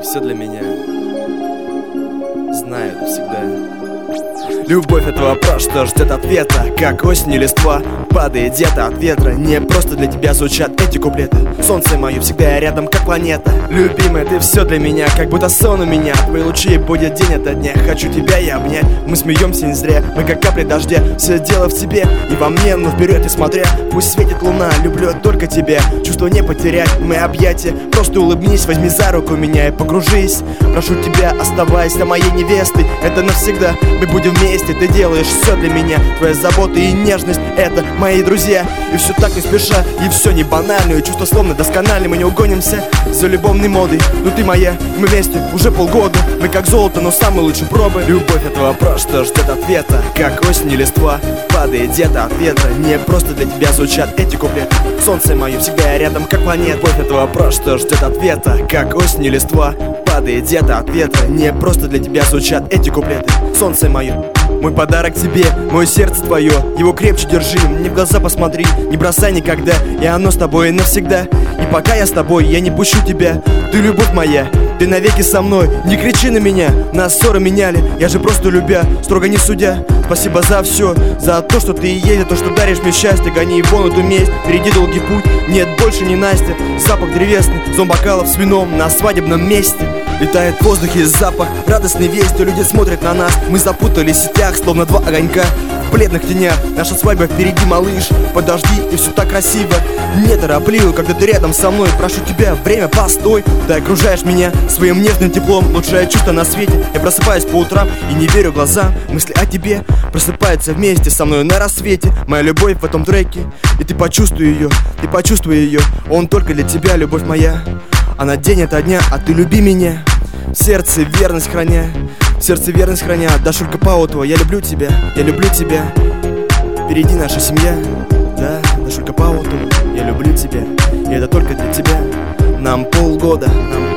все для меня. Знаю это всегда. Любовь — это вопрос, что ждет ответа. Как осенью листва падает где-то от ветра. Не просто для тебя звучат эти куплеты. Солнце мое всегда рядом, как планета. Любимая, ты все для меня, как будто сон у меня. Твои лучи будет день ото дня. Хочу тебя и обнять, мы смеемся не зря. Мы как капли дождя, все дело в тебе и во мне, но вперед и смотря. Пусть светит луна, люблю только тебя. Чувство не потерять, мы объятия. Просто улыбнись, возьми за руку меня и погружись. Прошу тебя, оставайся моей невестой. Это навсегда, мы будем вместе. Ты делаешь все для меня. Твоя забота и нежность — это мои друзья. И все так не спеша, и все не банально. И чувства словно доскональны, мы не угонимся за любовной модой. Но ты моя, мы вместе уже полгода. Мы как золото, но самые лучшие пробы. Любовь — это вопрос, что ждет ответа. Как осенью листва падает где-то от ветра. Не просто для тебя звучат эти куплеты. Солнце мое всегда рядом, как планета. Любовь — это вопрос, что ждет ответа. Как осенью листва падает где-то от ветра. Не просто для тебя звучат эти куплеты. Солнце мое, мой подарок тебе, мое сердце твое. Его крепче держи, мне в глаза посмотри. Не бросай никогда, и оно с тобой навсегда. И пока я с тобой, я не пущу тебя. Ты любовь моя, ты навеки со мной. Не кричи на меня, нас ссоры меняли. Я же просто любя, строго не судя. Спасибо за все, за то, что ты и есть, за то, что даришь мне счастье. Гони вон эту месть, впереди долгий путь. Нет, больше не Настя. Запах древесный, зон бокалов с вином на свадебном месте. Летает в воздухе запах радостной вести. Люди смотрят на нас, мы запутались в сетях, словно два огонька в бледных тенях. Наша свадьба впереди, малыш. Подожди, и все так красиво. Не торопливо, когда ты рядом со мной. Прошу тебя, время, постой. Ты окружаешь меня своим нежным теплом. Лучшее чувство на свете. Я просыпаюсь по утрам и не верю глазам. Мысли о тебе просыпаются вместе со мной на рассвете. Моя любовь в этом треке, и ты почувствуй ее, ты почувствуй ее. Он только для тебя, любовь моя. Она день ото дня, а ты люби меня. В сердце верность храня, в сердце верность храня. Даша Паутова, я люблю тебя, я люблю тебя. Впереди наша семья, да, Даша Паутова, я люблю тебя. И это только для тебя. Нам полгода, нам